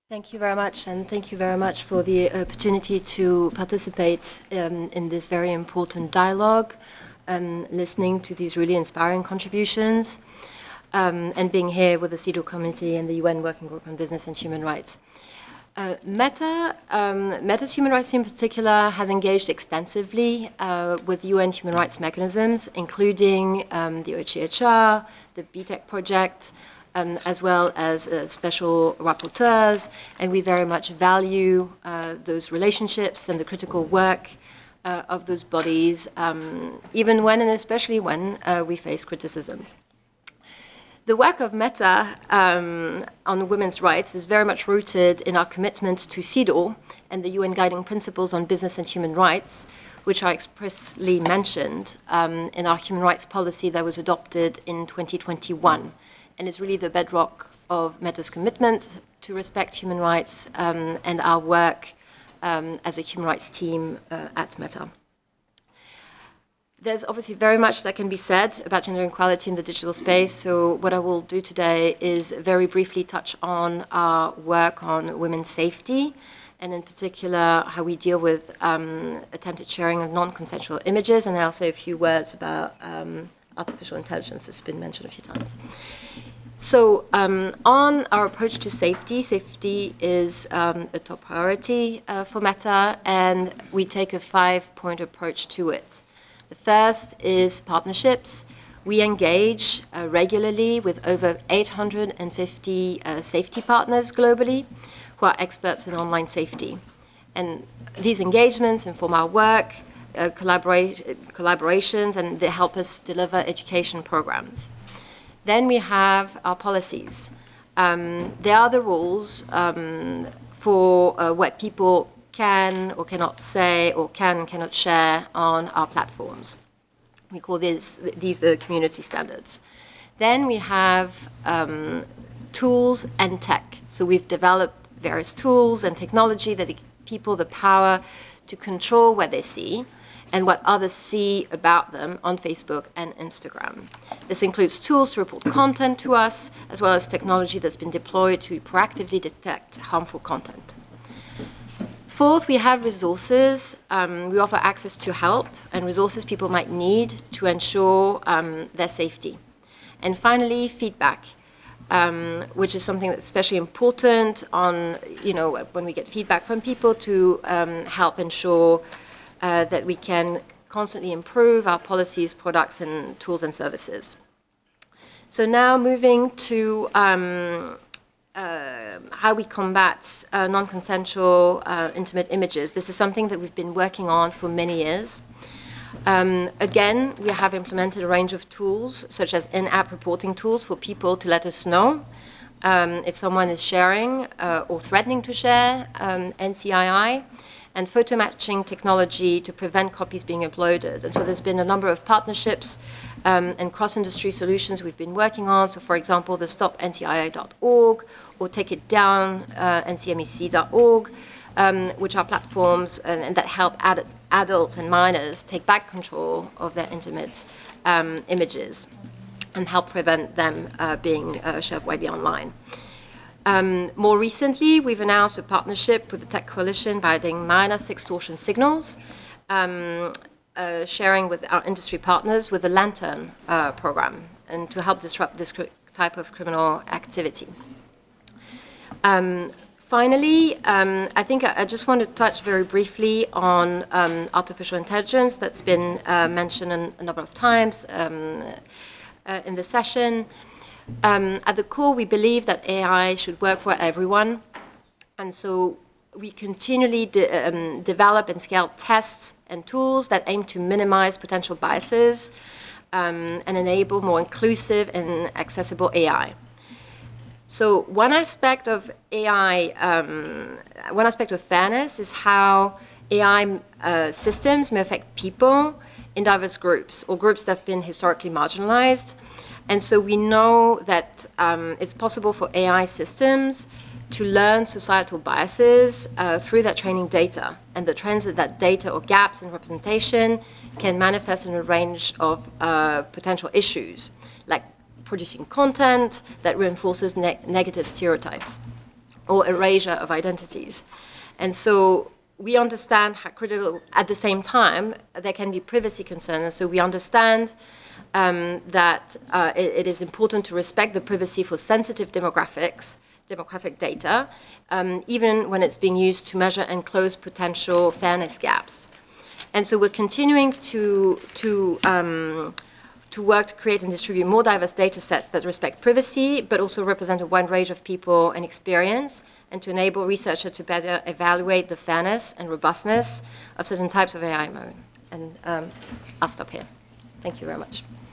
Thank you very much, and thank you very much for the opportunity to participate in this very important dialogue, listening to these really inspiring contributions, and being here with the CEDAW Committee and the UN Working Group on Business and Human Rights. Meta's human rights in particular has engaged extensively with UN human rights mechanisms, including the OHCHR, the BTEC project, as well as special rapporteurs, and we very much value those relationships and the critical work of those bodies, even when and especially when we face criticisms. The work of Meta on women's rights is very much rooted in our commitment to CEDAW and the UN Guiding Principles on Business and Human Rights, which are expressly mentioned in our human rights policy that was adopted in 2021. And it's really the bedrock of Meta's commitment to respect human rights and our work as a human rights team at Meta. There's obviously very much that can be said about gender equality in the digital space, so what I will do today is very briefly touch on our work on women's safety, and in particular how we deal with attempted sharing of non-consensual images, and then I'll say a few words about artificial intelligence that's been mentioned a few times. So on our approach to safety, safety is a top priority for Meta, and we take a 5-point approach to it. The first is partnerships. We engage regularly with over 850 safety partners globally who are experts in online safety. And these engagements inform our work, collaborations, and they help us deliver education programs. Then we have our policies. They are the rules for what people can or cannot say or cannot share on our platforms. We call these the community standards. Then we have tools and tech. So we've developed various tools and technology that give people the power to control what they see and what others see about them on Facebook and Instagram. This includes tools to report content to us, as well as technology that's been deployed to proactively detect harmful content. Fourth, we have resources. We offer access to help and resources people might need to ensure their safety. And finally, feedback, which is something that's especially important on, when we get feedback from people to help ensure that we can constantly improve our policies, products, and tools and services. So now moving to how we combat non-consensual intimate images. This is something that we've been working on for many years. Again, we have implemented a range of tools, such as in-app reporting tools for people to let us know if someone is sharing or threatening to share NCII, and photo matching technology to prevent copies being uploaded. And so there's been a number of partnerships and cross-industry solutions we've been working on. So for example, the stopncii.org or Take It Down, ncmec.org, which are platforms and that help adults and minors take back control of their intimate images and help prevent them being shared widely online. More recently, we've announced a partnership with the Tech Coalition Battling Minor Sextortion Signals, sharing with our industry partners with the Lantern program, and to help disrupt this type of criminal activity. Finally, I think I just want to touch very briefly on artificial intelligence that's been mentioned a number of times in the session. At the core, we believe that AI should work for everyone, and so we continually develop and scale tests and tools that aim to minimize potential biases and enable more inclusive and accessible AI. So one aspect of AI, one aspect of fairness is how AI systems may affect people in diverse groups or groups that have been historically marginalized. And so we know that it's possible for AI systems to learn societal biases through that training data, and the trends of that data or gaps in representation can manifest in a range of potential issues, like producing content that reinforces negative stereotypes. or erasure of identities. And so we understand how critical, at the same time, there can be privacy concerns. And so we understand that it is important to respect the privacy for sensitive demographic data, even when it's being used to measure and close potential fairness gaps. And so we're continuing to work to create and distribute more diverse data sets that respect privacy, but also represent a wide range of people and experience, and to enable researchers to better evaluate the fairness and robustness of certain types of AI mode. And I'll stop here. Thank you very much.